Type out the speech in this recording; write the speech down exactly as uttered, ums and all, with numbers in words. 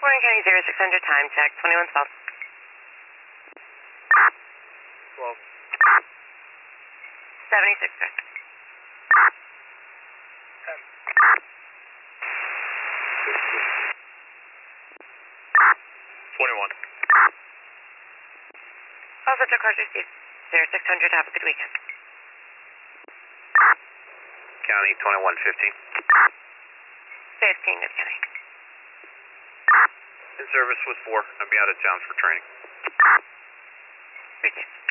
Warren County zero six hundred, time check, twenty-one twelve. twelve. seventy-six, sir. ten. twenty-one. Also, check cars received. zero six hundred, have a good weekend. County twenty-one fifteen. fifteen, good county. In service with four. I'll be out of town for training. Received.